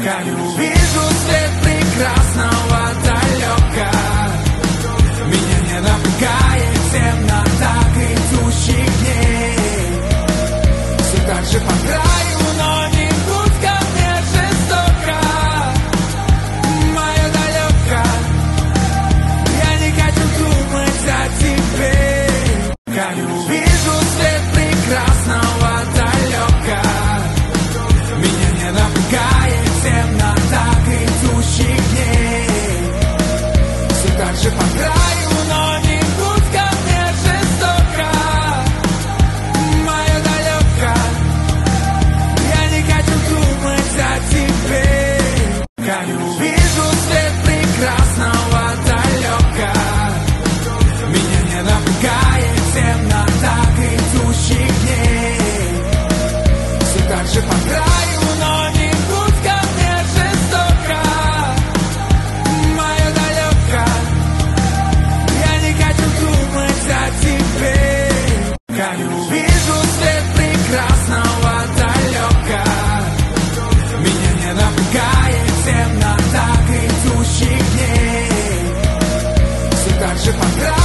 Вижу свет прекрасного далека. Меня не напугает темнота грядущих дней. Все так же по краю, но не будь ко мне жестоко. Мое далеко, я не хочу думать о тебе. Вижу свет прекрасного далека. Меня не напугает темнота грядущих дней. Все так же по краю, но не будь ко мне жестоко. Мое далеко, я не хочу думать о тебе. Вижу свет прекрасного далека. Меня не напугает темнота грядущих дней. Все так же по краю, но не будь ко мне жестоко. Мое далеко, я не хочу думать о тебе. Вижу свет прекрасного далека. Меня не напугает темнота грядущих дней. Все так же по краю.